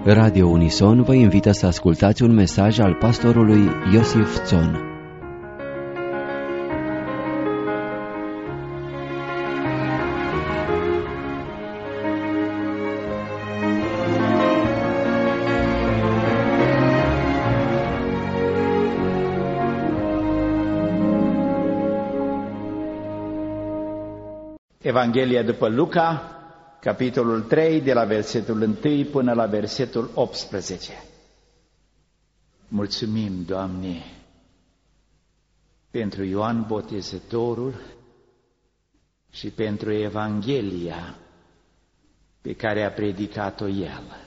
Radio Unison vă invită să ascultați un mesaj al pastorului Iosif Țon. Evanghelia după Luca, capitolul 3, de la versetul 1 până la versetul 18. Mulțumim, Doamne, pentru Ioan Botezătorul și pentru Evanghelia pe care a predicat-o El.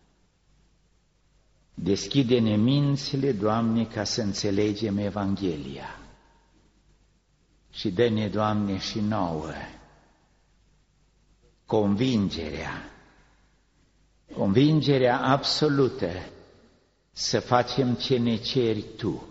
Deschide-ne mințile, Doamne, ca să înțelegem Evanghelia și dă-ne, Doamne, și nouă convingerea absolută să facem ce ne ceri Tu,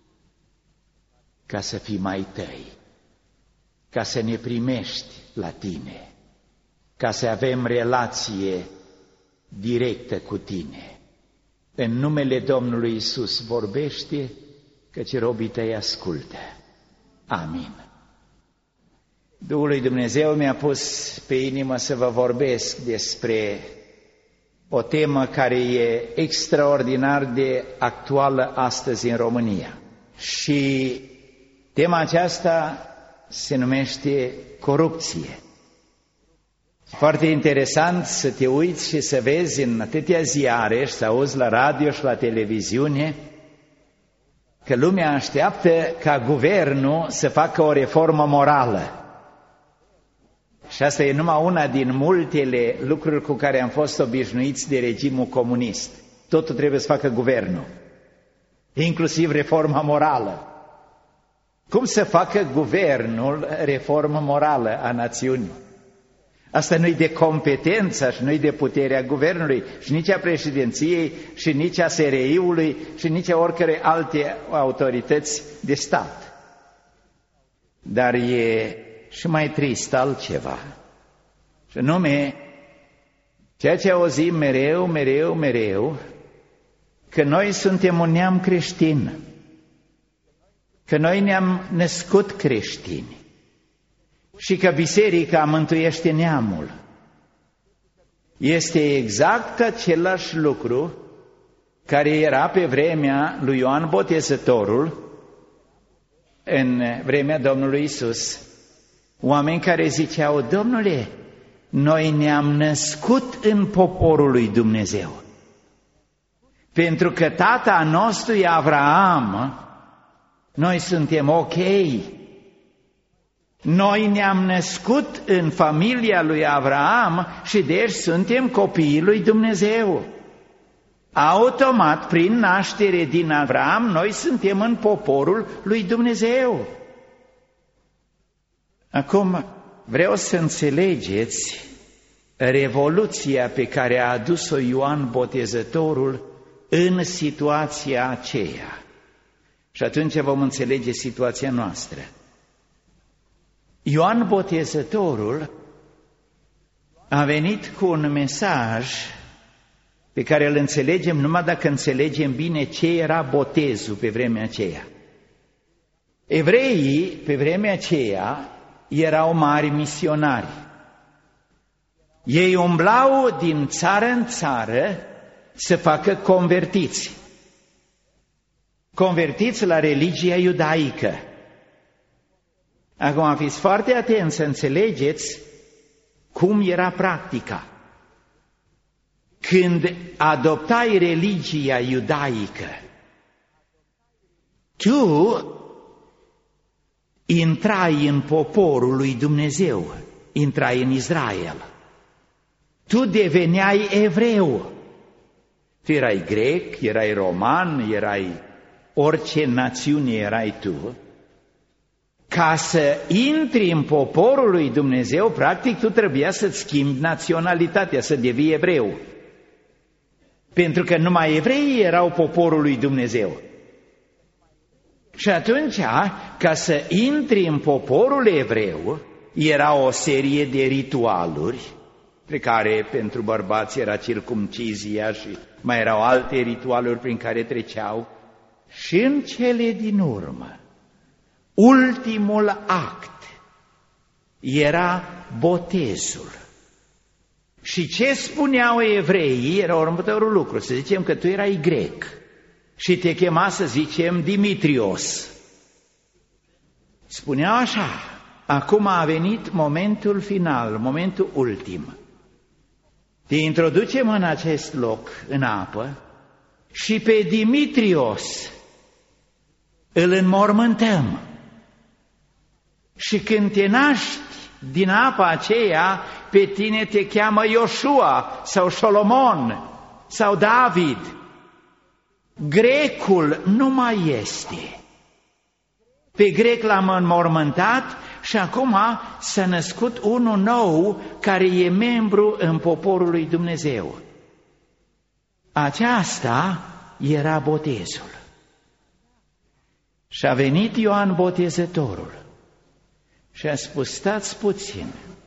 ca să fii mai Tăi, ca să ne primești la Tine, ca să avem relație directă cu Tine. În numele Domnului Iisus vorbește, căci robii Tăi ascultă. Amin. Duhul lui Dumnezeu mi-a pus pe inimă să vă vorbesc despre o temă care e extraordinar de actuală astăzi în România. Și tema aceasta se numește corupție. Foarte interesant să te uiți și să vezi în atâtea ziare și să auzi la radio și la televiziune că lumea așteaptă ca guvernul să facă o reformă morală. Și asta e numai una din multele lucruri cu care am fost obișnuiți de regimul comunist. Totul trebuie să facă guvernul, inclusiv reforma morală. Cum să facă guvernul reformă morală a națiunii? Asta nu-i de competența și nu-i de puterea guvernului și nici a președinției și nici a SRI-ului și nici a oricărei alte autorități de stat. Dar e și mai trist altceva, și anume ceea ce auzim mereu, că noi suntem un neam creștin, că noi ne-am născut creștini și că biserica mântuiește neamul. Este exact același lucru care era pe vremea lui Ioan Botezătorul, în vremea Domnului Iisus. Oameni care ziceau: Domnule, noi ne-am născut în poporul lui Dumnezeu, pentru că tata nostru e Avraam, noi suntem ok. Noi ne-am născut în familia lui Avraam și deci suntem copiii lui Dumnezeu. Automat, prin naștere din Avraam, noi suntem în poporul lui Dumnezeu. Acum vreau să înțelegeți revoluția pe care a adus-o Ioan Botezătorul în situația aceea. Și atunci vom înțelege situația noastră. Ioan Botezătorul a venit cu un mesaj pe care îl înțelegem numai dacă înțelegem bine ce era botezul pe vremea aceea. Evreii pe vremea aceea erau mari misionari. Ei umblau din țară în țară să facă convertiți la religia iudaică. Acum fiți foarte atenți să înțelegeți cum era practica. Când adoptai religia iudaică, tu intrai în poporul lui Dumnezeu, intrai în Israel. Tu deveneai evreu. Tu erai grec, erai roman, erai orice națiune erai tu. Ca să intri în poporul lui Dumnezeu, practic tu trebuia să-ți schimbi naționalitatea, să devii evreu. Pentru că numai evreii erau poporul lui Dumnezeu. Și atunci, ca să intri în poporul evreu, era o serie de ritualuri pe care pentru bărbați era circumcizia și mai erau alte ritualuri prin care treceau. Și în cele din urmă, ultimul act era botezul. Și ce spuneau evreii era următorul lucru. Să zicem că tu erai grec și te chema, să zicem, Dimitrios. Spuneau așa: acum a venit momentul final, momentul ultim. Te introducem în acest loc, în apă, și pe Dimitrios îl înmormântăm. Și când te naști din apa aceea, pe tine te cheamă Iosua sau Solomon sau David. Grecul nu mai este. Pe grec l-am înmormântat și acum s-a născut unul nou care e membru în poporul lui Dumnezeu. Aceasta era botezul. Și a venit Ioan Botezătorul și a spus: stați puțin,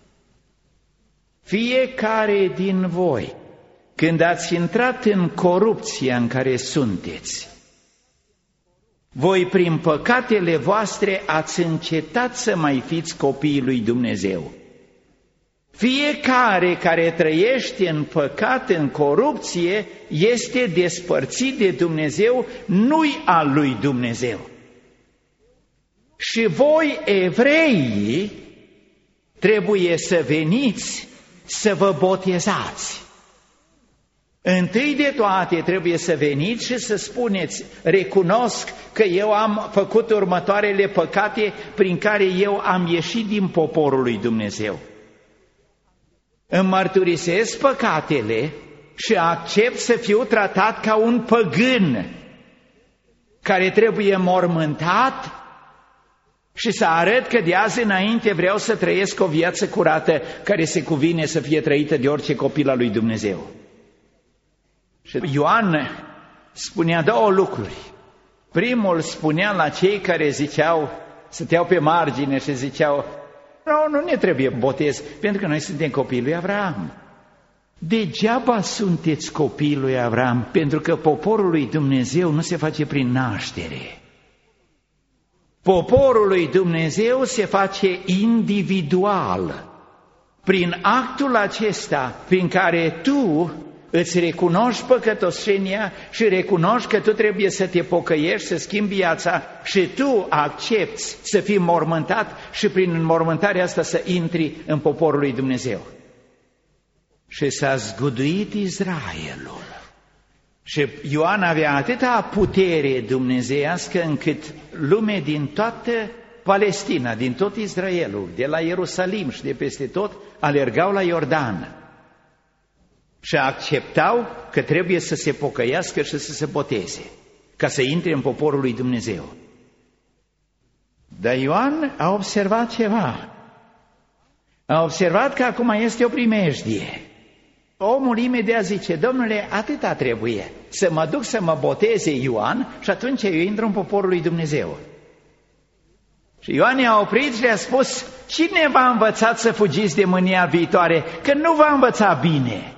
fiecare din voi, când ați intrat în corupția în care sunteți, voi prin păcatele voastre ați încetat să mai fiți copiii lui Dumnezeu. Fiecare care trăiește în păcat, în corupție, este despărțit de Dumnezeu, nu-i al lui Dumnezeu. Și voi, evreii, trebuie să veniți să vă botezați. Întâi de toate trebuie să veniți și să spuneți: recunosc că eu am făcut următoarele păcate prin care eu am ieșit din poporul lui Dumnezeu. Îmi mărturisesc păcatele și accept să fiu tratat ca un păgân care trebuie mormântat și să arăt că de azi înainte vreau să trăiesc o viață curată care se cuvine să fie trăită de orice copil al lui Dumnezeu. Și Ioan spunea două lucruri. Primul spunea la cei care ziceau, stăteau pe margine și ziceau: nu ne trebuie botez, pentru că noi suntem copiii lui Avram. Degeaba sunteți copiii lui Avram, pentru că poporul lui Dumnezeu nu se face prin naștere. Poporul lui Dumnezeu se face individual, prin actul acesta prin care tu îți recunoști păcătoșenia și recunoști că tu trebuie să te pocăiești, să schimbi viața și tu accepti să fii mormântat și prin înmormântarea asta să intri în poporul lui Dumnezeu. Și s-a zguduit Israelul. Și Ioan avea atâta putere dumnezeiască încât lume din toată Palestina, din tot Israelul, de la Ierusalim și de peste tot, alergau la Iordan și acceptau că trebuie să se pocăiască și să se boteze, ca să intre în poporul lui Dumnezeu. Dar Ioan a observat ceva. A observat că acum este o primejdie. Omul imediat zice: Domnule, atâta trebuie, să mă duc să mă boteze Ioan și atunci eu intru în poporul lui Dumnezeu. Și Ioan i-a oprit și le-a spus: cine v-a învățat să fugiți de mânia viitoare? Că nu v-a învățat bine.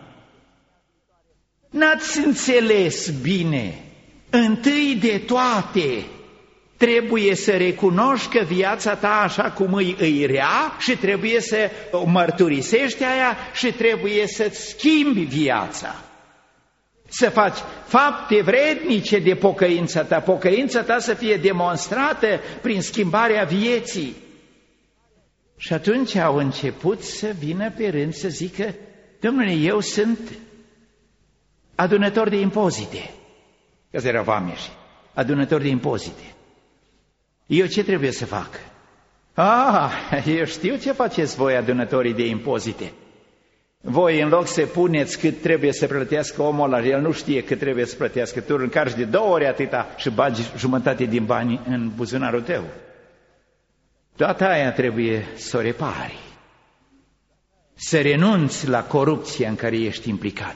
N-ați înțeles bine. Întâi de toate trebuie să recunoști că viața ta așa cum îi rea și trebuie să o mărturisești aia și trebuie să-ți schimbi viața. Să faci fapte vrednice de pocăința ta, pocăința ta să fie demonstrată prin schimbarea vieții. Și atunci au început să vină pe rând să zică: Domnule, eu sunt adunător de impozite. Că erau vameși, adunător de impozite. Eu ce trebuie să fac? Eu știu ce faceți voi, adunătorii de impozite. Voi, în loc să puneți cât trebuie să plătească omul ăla, el nu știe cât trebuie să plătească, tu încarci de 2 ori atâta și bagi jumătate din bani în buzunarul tău. Toată aia trebuie să o repari. Să renunți la corupția în care ești implicat.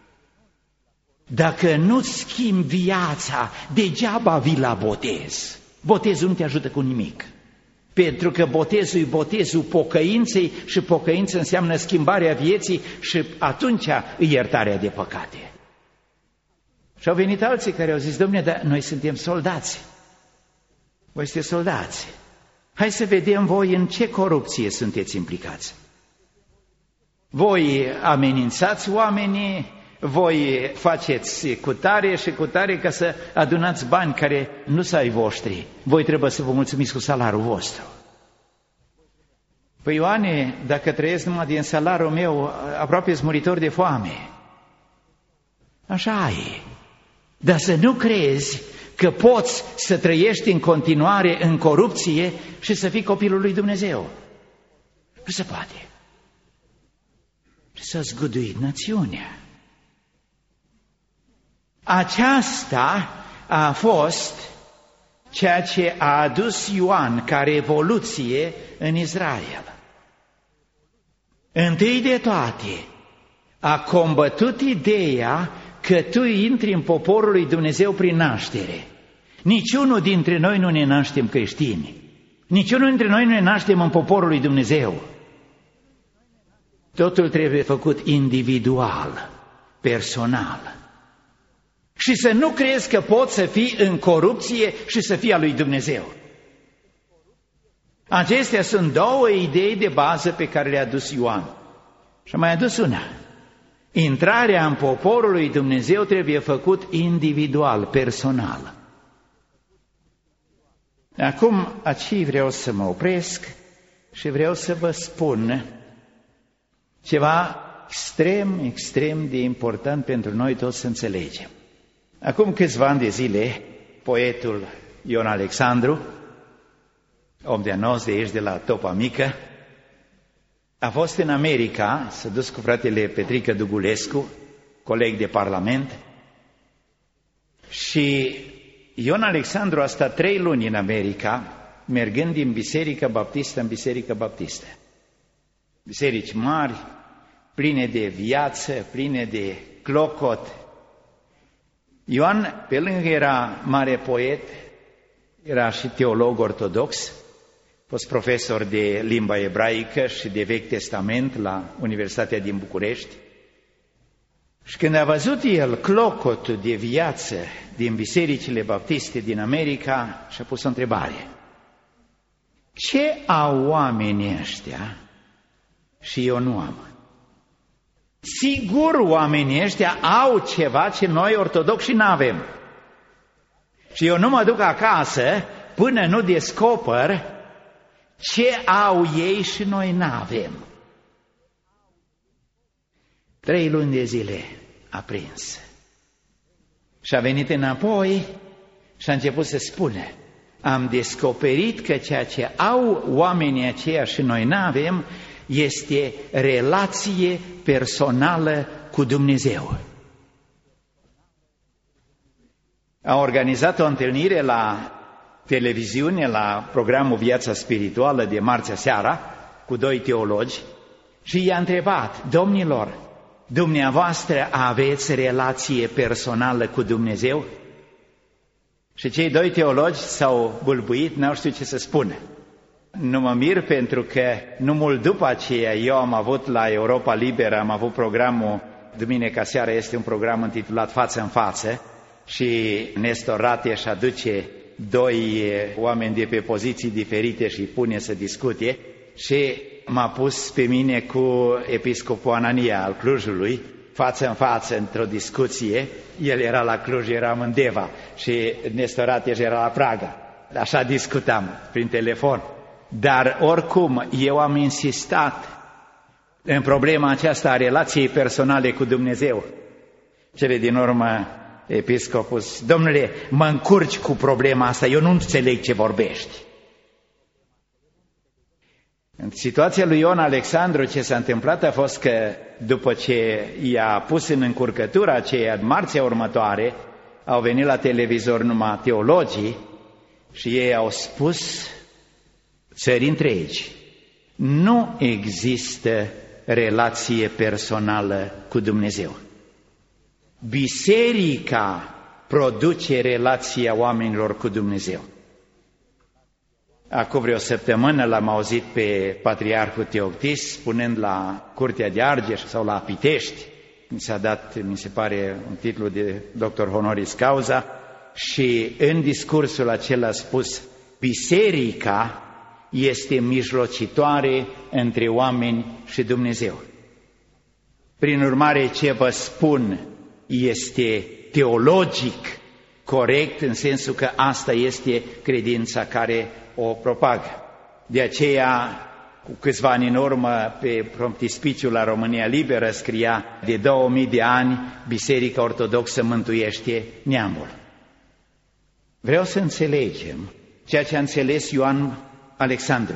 Dacă nu-ți schimbi viața, degeaba vii la botez. Botezul nu te ajută cu nimic. Pentru că botezul e botezul pocăinței și pocăință înseamnă schimbarea vieții și atunci e iertarea de păcate. Și au venit alții care au zis, Dom'le, dar noi suntem soldați. Voi sunteți soldați. Hai să vedem voi în ce corupție sunteți implicați. Voi amenințați oamenii, voi faceți cu tare și cu tare ca să adunați bani care nu sunt ai voștri. Voi trebuie să vă mulțumiți cu salariul vostru. Păi Ioane, dacă trăiesc numai din salariul meu, aproape-s muritor de foame. Așa e. Dar să nu crezi că poți să trăiești în continuare în corupție și să fii copilul lui Dumnezeu. Nu se poate. Și s-a zguduit națiunea. Aceasta a fost ceea ce a adus Ioan ca revoluție în Israel. Întâi de toate, a combătut ideea că tu intri în poporul lui Dumnezeu prin naștere. Niciunul dintre noi nu ne naștem creștini. Niciunul dintre noi nu ne naștem în poporul lui Dumnezeu. Totul trebuie făcut individual, personal. Și să nu crezi că poți să fii în corupție și să fii al lui Dumnezeu. Acestea sunt două idei de bază pe care le-a adus Ioan. Și a mai adus una. Intrarea în poporul lui Dumnezeu trebuie făcut individual, personal. Acum, aici vreau să mă opresc și vreau să vă spun ceva extrem de important pentru noi toți să înțelegem. Acum câțiva ani de zile, poetul Ion Alexandru, om de-a nostru de aici, de la Topa Mică, a fost în America, s-a dus cu fratele Petrică Dugulescu, coleg de parlament, și Ion Alexandru a stat 3 luni în America, mergând din biserică baptistă în biserică baptistă. Biserici mari, pline de viață, pline de clocot. Ioan, pe lângă era mare poet, era și teolog ortodox, a fost profesor de limba ebraică și de Vechi Testament la Universitatea din București. Și când a văzut el clocotul de viață din bisericile baptiste din America, și-a pus o întrebare. Ce au oamenii ăștia și eu nu am? Sigur, oamenii ăștia au ceva ce noi ortodoxi n-avem. Și eu nu mă duc acasă până nu descoper ce au ei și noi n-avem. 3 luni de zile a prins. Și a venit înapoi și a început să spună: am descoperit că ceea ce au oamenii aceia și noi n-avem este relație personală cu Dumnezeu. A organizat o întâlnire la televiziune, la programul Viața Spirituală de marțea seara, cu 2 teologi, și i-a întrebat: domnilor, dumneavoastră aveți relație personală cu Dumnezeu? Și cei 2 teologi s-au bâlbuit, n-au știut ce să spună. Nu mă mir, pentru că nu mult după aceea eu am avut la Europa Liberă, am avut programul, duminica seara este un program intitulat Față în Față, și Nestor Rate își aduce 2 oameni de pe poziții diferite și îi pune să discute, și m-a pus pe mine cu episcopul Anania al Clujului, față în față, într-o discuție. El era la Cluj, eram în Deva, și Nestor Rate era la Praga. Așa discutam prin telefon. Dar oricum eu am insistat în problema aceasta a relației personale cu Dumnezeu. Cele din urmă, episcopul: domnule, mă încurci cu problema asta, eu nu înțeleg ce vorbești. În situația lui Ion Alexandru, ce s-a întâmplat a fost că după ce i-a pus în încurcătură aceea, marțea următoare, au venit la televizor numai teologii și ei au spus țări întregi: nu există relație personală cu Dumnezeu. Biserica produce relația oamenilor cu Dumnezeu. Acum vreo săptămână l-am auzit pe Patriarhul Teoctis spunând la Curtea de Argeș sau la Pitești, mi s-a dat, mi se pare, un titlu de doctor honoris causa, și în discursul acela a spus: biserica este mijlocitoare între oameni și Dumnezeu. Prin urmare, ce vă spun este teologic corect, în sensul că asta este credința care o propagă. De aceea, cu câțiva ani în urmă, pe frontispiciul la România Liberă scria: de 2000 de ani, Biserica Ortodoxă mântuiește neamul. Vreau să înțelegem ceea ce a înțeles Ioan Alexandru.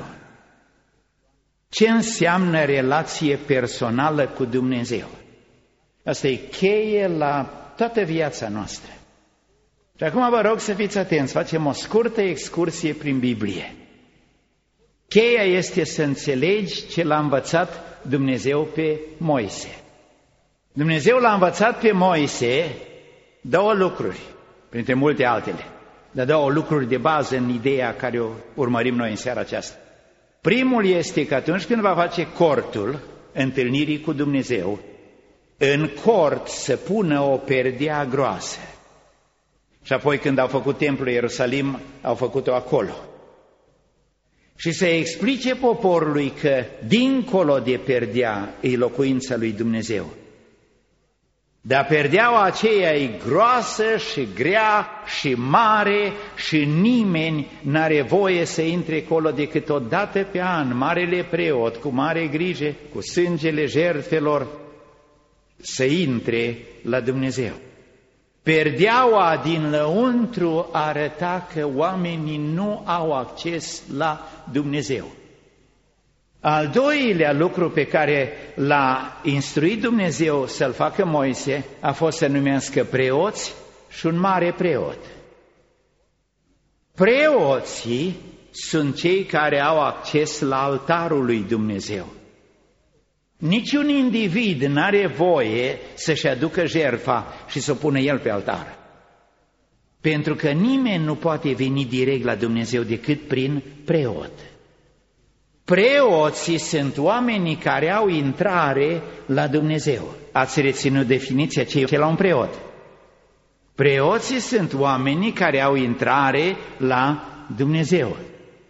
Ce înseamnă relație personală cu Dumnezeu? Asta e cheie la toată viața noastră. Și acum vă rog să fiți atenți, facem o scurtă excursie prin Biblie. Cheia este să înțelegi ce l-a învățat Dumnezeu pe Moise. Dumnezeu l-a învățat pe Moise două lucruri, printre multe altele, dar două lucruri de bază în ideea care o urmărim noi în seara aceasta. Primul este că atunci când va face cortul întâlnirii cu Dumnezeu, în cort să pună o perdea groasă. Și apoi când au făcut templul Ierusalim, au făcut-o acolo. Și să explice poporului că dincolo de perdea e locuința lui Dumnezeu. Dar perdeaua aceea e groasă și grea și mare și nimeni n-are voie să intre acolo decât o dată pe an, marele preot, cu mare grijă, cu sângele jertfelor, să intre la Dumnezeu. Perdeaua din lăuntru arăta că oamenii nu au acces la Dumnezeu. Al doilea lucru pe care l-a instruit Dumnezeu să-l facă Moise a fost să numească preoți și un mare preot. Preoții sunt cei care au acces la altarul lui Dumnezeu. Niciun individ n-are voie să-și aducă jertfa și să o pună el pe altar. Pentru că nimeni nu poate veni direct la Dumnezeu decât prin preot. Preoții sunt oamenii care au intrare la Dumnezeu. Ați reținut definiția ce e la un preot? Preoții sunt oamenii care au intrare la Dumnezeu.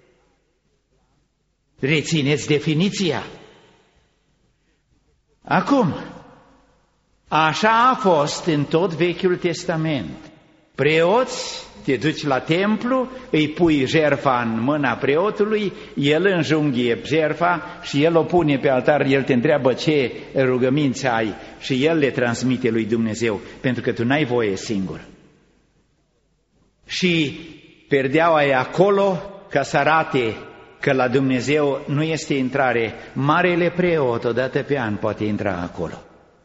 Rețineți definiția. Acum, așa a fost în tot Vechiul Testament. Preoți, te duci la templu, îi pui jertfa în mâna preotului, el înjunghie jertfa și el o pune pe altar, el te întreabă ce rugăminți ai și el le transmite lui Dumnezeu, pentru că tu n-ai voie singur. Și perdeaua e acolo ca să arate că la Dumnezeu nu este intrare. Marele preot, odată pe an, poate intra acolo.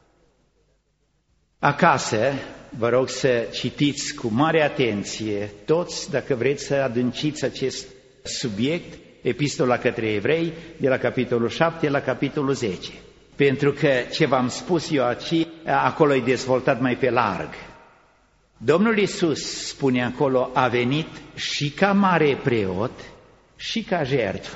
Acasă, vă rog să citiți cu mare atenție toți, dacă vreți să adânciți acest subiect, Epistola către Evrei, de la capitolul 7 la capitolul 10. Pentru că ce v-am spus eu aici, acolo e dezvoltat mai pe larg. Domnul Iisus, spune acolo, a venit și ca mare preot și ca jertfă.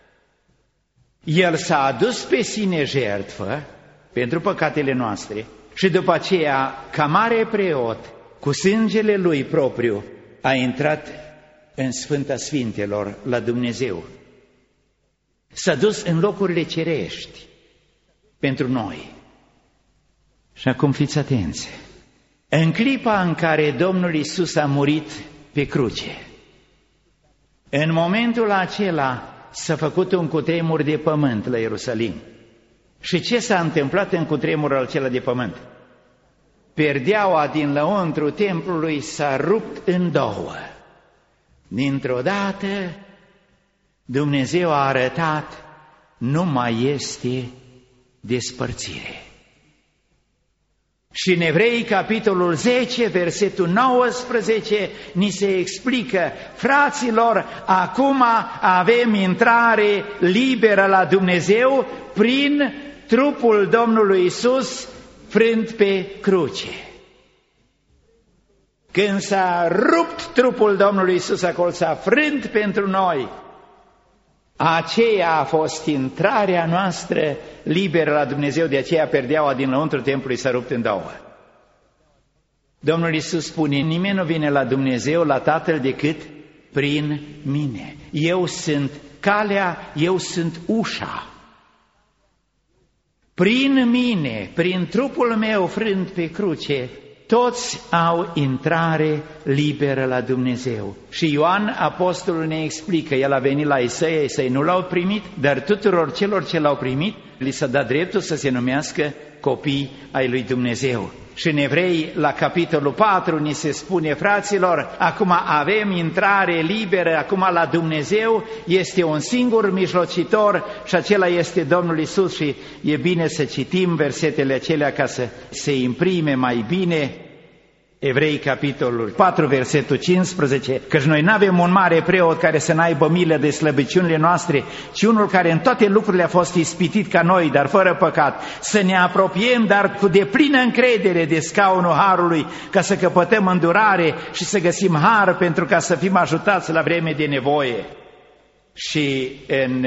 El s-a adus pe sine jertfă pentru păcatele noastre și după aceea, ca mare preot, cu sângele lui propriu, a intrat în Sfânta Sfintelor la Dumnezeu. S-a dus în locurile cerești pentru noi. Și acum fiți atenți. În clipa în care Domnul Iisus a murit pe cruce, în momentul acela s-a făcut un cutremur de pământ la Ierusalim. Și ce s-a întâmplat în cutremurul acela de pământ? Perdeaua din lăuntru templului s-a rupt în două. Dintr-o dată, Dumnezeu a arătat, nu mai este despărțire. Și în Evrei, capitolul 10, versetul 19, ni se explică: fraților, acum avem intrare liberă la Dumnezeu prin trupul Domnului Iisus frânt pe cruce. Când s-a rupt trupul Domnului Iisus acolo, s-a frânt pentru noi, Aceea a fost intrarea noastră liberă la Dumnezeu, de aceea perdeaua din lăuntru templului s-a rupt în două. Domnul Iisus spune, nimeni nu vine la Dumnezeu, la Tatăl, decât prin mine. Eu sunt calea, eu sunt ușa. Prin mine, prin trupul meu frânt pe cruce, toți au intrare liberă la Dumnezeu. Și Ioan, apostolul, ne explică, el a venit la Isaia, Isaia nu l-au primit, dar tuturor celor ce l-au primit, li s-a dat dreptul să se numească copii ai lui Dumnezeu. Și în Evrei, la capitolul 4, ni se spune, fraților, acum avem intrare liberă, acum la Dumnezeu este un singur mijlocitor și acela este Domnul Iisus. Și e bine să citim versetele acelea ca să se imprime mai bine. Evrei, capitolul 4, versetul 15, căci noi nu avem un mare preot care să n-aibă milă de slăbiciunile noastre, ci unul care în toate lucrurile a fost ispitit ca noi, dar fără păcat. Să ne apropiem, dar cu deplină încredere de scaunul Harului, ca să căpătăm îndurare și să găsim har pentru ca să fim ajutați la vreme de nevoie. Și în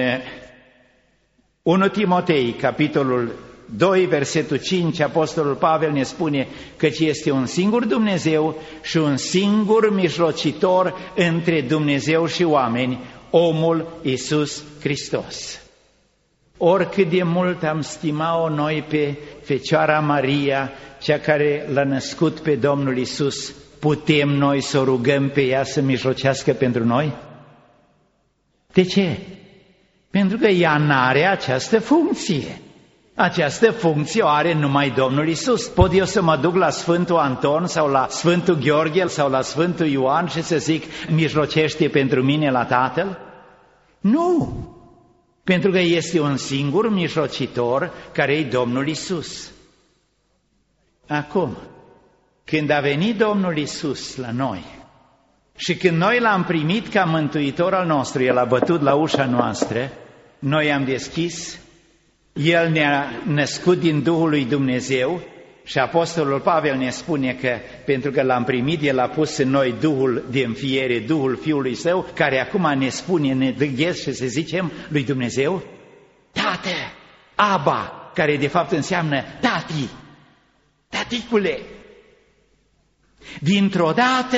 1 Timotei, capitolul 2, versetul 5, apostolul Pavel ne spune căci este un singur Dumnezeu și un singur mijlocitor între Dumnezeu și oameni, omul Iisus Hristos. Oricât de mult am stima-o noi pe Fecioara Maria, cea care l-a născut pe Domnul Iisus, putem noi să o rugăm pe ea să mijlocească pentru noi? De ce? Pentru că ea n-are această funcție. Această funcție o are numai Domnul Iisus. Pot eu să mă duc la Sfântul Anton sau la Sfântul Gheorghe sau la Sfântul Ioan și să zic, mijlocește pentru mine la Tatăl? Nu! Pentru că este un singur mijlocitor care e Domnul Iisus. Acum, când a venit Domnul Iisus la noi și când noi l-am primit ca mântuitor al nostru, El a bătut la ușa noastră, noi am deschis, El ne-a născut din Duhul lui Dumnezeu și apostolul Pavel ne spune că pentru că l-am primit, El a pus în noi Duhul de înfiere, Duhul Fiului Său, care acum ne spune, ne dăghesc și să zicem lui Dumnezeu, Tată, Aba, care de fapt înseamnă tati, taticule. Dintr-o dată,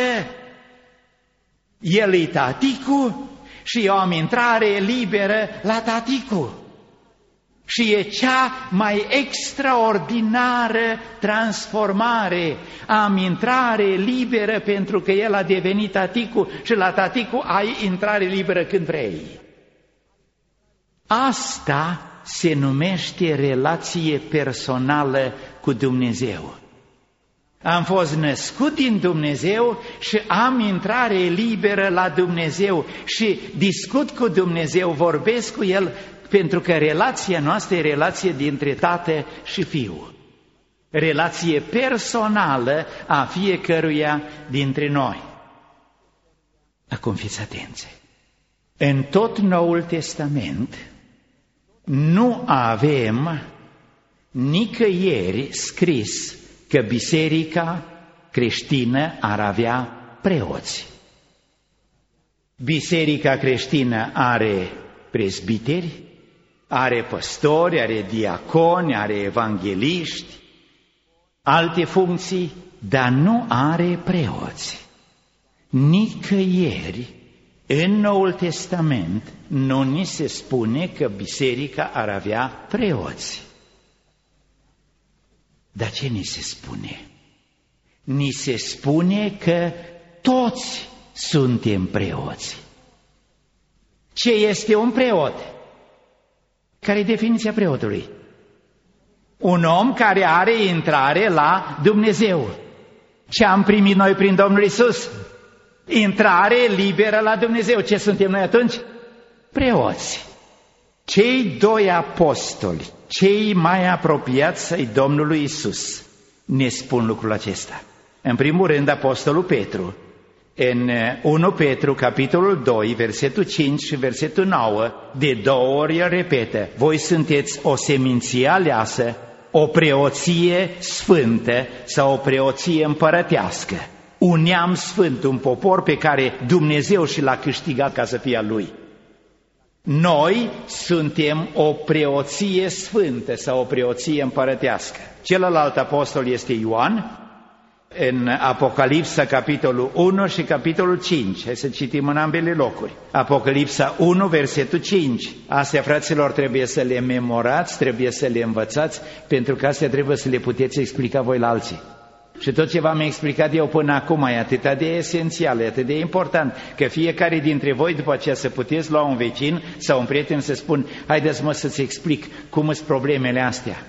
El e taticu și eu am intrare liberă la taticu. Și e cea mai extraordinară transformare. Am intrare liberă pentru că El a devenit taticu și la taticu ai intrare liberă când vrei. Asta se numește relație personală cu Dumnezeu. Am fost născut din Dumnezeu și am intrare liberă la Dumnezeu și discut cu Dumnezeu, vorbesc cu El, pentru că relația noastră e relație dintre tată și fiu. Relație personală a fiecăruia dintre noi. Acum fiți atenți. În tot Noul Testament nu avem nicăieri scris că biserica creștină ar avea preoți. Biserica creștină are prezbiteri, are păstori, are diaconi, are evangeliști, alte funcții, dar nu are preoți. Nicăieri în Noul Testament nu ni se spune că biserica ar avea preoți. Dar ce ni se spune? Ni se spune că toți suntem preoți. Ce este un preot? Care e definiția preotului? Un om care are intrare la Dumnezeu. Ce am primit noi prin Domnul Iisus? Intrare liberă la Dumnezeu. Ce suntem noi atunci? Preoți. Cei doi apostoli, cei mai apropiați ai Domnului Iisus, ne spun lucrul acesta. În primul rând, apostolul Petru. În 1 Petru, capitolul 2, versetul 5 și versetul 9, de 2 ori el repetă, voi sunteți o seminție aleasă, o preoție sfântă sau o preoție împărătească, un neam sfânt, un popor pe care Dumnezeu și l-a câștigat ca să fie al Lui. Noi suntem o preoție sfântă sau o preoție împărătească. Celălalt apostol este Ioan, în Apocalipsa, capitolul 1 și capitolul 5. Hai să citim în ambele locuri. Apocalipsa 1, versetul 5. Astea, fraților, trebuie să le memorați, trebuie să le învățați, pentru că astea trebuie să le puteți explica voi la alții. Și tot ce v-am explicat eu până acum e atât de esențial, e atât de important, că fiecare dintre voi după aceea să puteți lua un vecin sau un prieten să spun: haideți mă să-ți explic cum sunt problemele astea.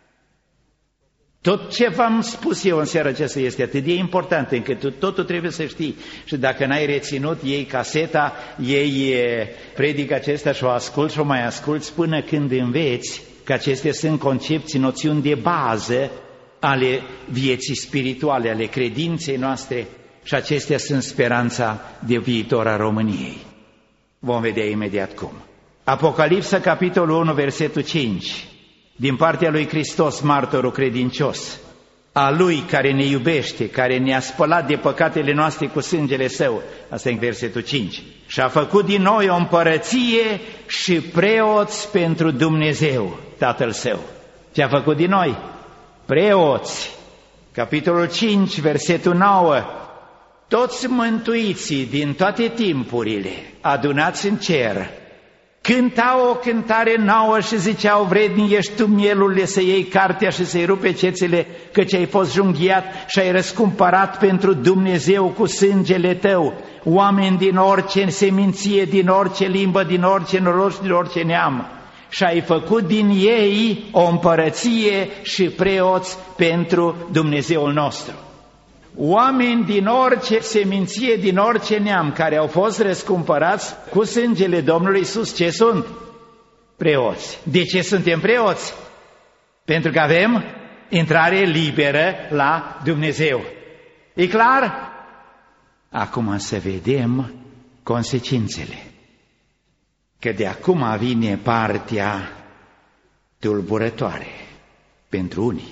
Tot ce v-am spus eu în seara aceasta este atât de important încât totul trebuie să știi. Și dacă n-ai reținut, iei caseta, iei predica acesta și o asculți și o mai asculți până când înveți că acestea sunt concepții, noțiuni de bază ale vieții spirituale, ale credinței noastre, și acestea sunt speranța de viitor a României. Vom vedea imediat cum. Apocalipsa, capitolul 1, versetul 5. Din partea lui Hristos, martorul credincios, a Lui care ne iubește, care ne-a spălat de păcatele noastre cu sângele Său, asta e în versetul 5, și a făcut din noi o împărăție și preoți pentru Dumnezeu, Tatăl Său. Ce a făcut din noi? Preoți. Capitolul 5, versetul 9. Toți mântuiții din toate timpurile, adunați în cer, cântau o cântare nouă și ziceau: vrednic ești tu, mielule, să iei cartea și să-i rupe cețele, căci ai fost junghiat și ai răscumpărat pentru Dumnezeu cu sângele tău oameni din orice seminție, din orice limbă, din orice noroc, din orice neam, și ai făcut din ei o împărăție și preoți pentru Dumnezeul nostru. Oameni din orice seminție, din orice neam, care au fost răscumpărați cu sângele Domnului Iisus, ce sunt? Preoți. De ce suntem preoți? Pentru că avem intrare liberă la Dumnezeu. E clar? Acum să vedem consecințele. Că de acum vine partea tulburătoare pentru unii.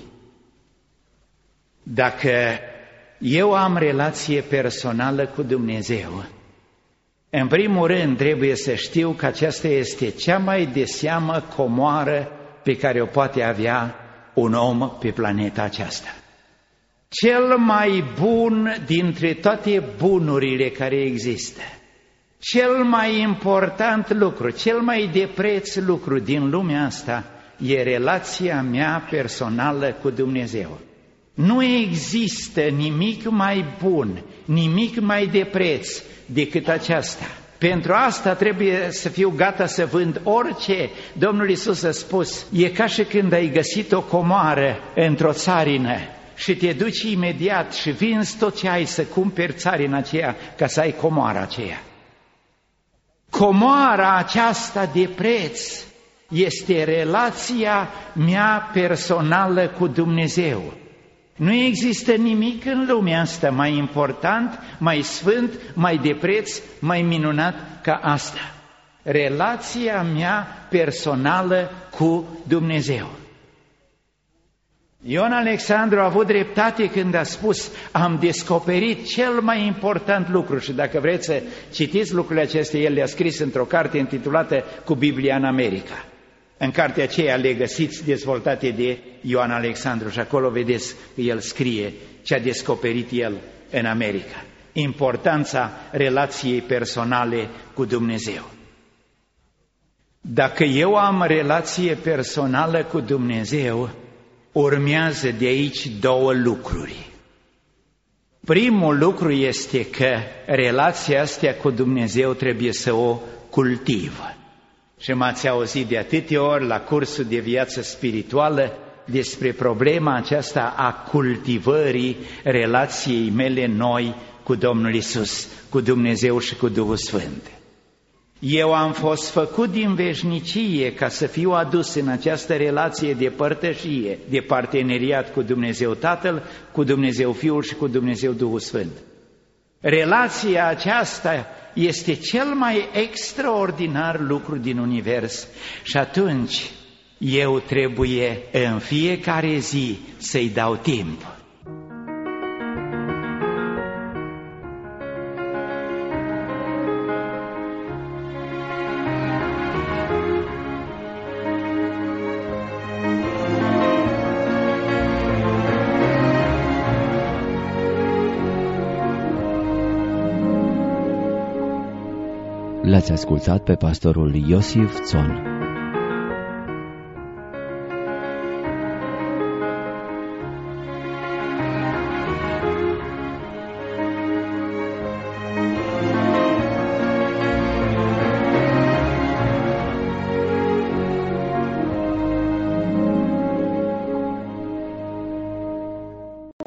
Dacă eu am relație personală cu Dumnezeu, în primul rând trebuie să știu că aceasta este cea mai de seamă comoară pe care o poate avea un om pe planeta aceasta. Cel mai bun dintre toate bunurile care există, cel mai important lucru, cel mai de preț lucru din lumea asta e relația mea personală cu Dumnezeu. Nu există nimic mai bun, nimic mai de preț decât aceasta. Pentru asta trebuie să fiu gata să vând orice. Domnul Iisus a spus: e ca și când ai găsit o comoară într-o țarină și te duci imediat și vinzi tot ce ai să cumperi țarina aceea ca să ai comoara aceea. Comoara aceasta de preț este relația mea personală cu Dumnezeu. Nu există nimic în lumea asta mai important, mai sfânt, mai de preț, mai minunat ca asta. Relația mea personală cu Dumnezeu. Ion Alexandru a avut dreptate când a spus: am descoperit cel mai important lucru. Și dacă vreți să citiți lucrurile acestea, el le-a scris într-o carte intitulată Cu Biblia în America. În cartea aceea le găsiți dezvoltate de Ioan Alexandru și acolo vedeți că el scrie ce a descoperit el în America. Importanța relației personale cu Dumnezeu. Dacă eu am relație personală cu Dumnezeu, urmează de aici două lucruri. Primul lucru este că relația asta cu Dumnezeu trebuie să o cultivă. Și m-ați auzit de atâtea ori la cursul de viață spirituală despre problema aceasta a cultivării relației mele noi cu Domnul Iisus, cu Dumnezeu și cu Duhul Sfânt. Eu am fost făcut din veșnicie ca să fiu adus în această relație de părtășie, de parteneriat cu Dumnezeu Tatăl, cu Dumnezeu Fiul și cu Dumnezeu Duhul Sfânt. Relația aceasta este cel mai extraordinar lucru din univers și atunci eu trebuie în fiecare zi să-i dau timp. L-ați ascultat pe pastorul Iosif Țon.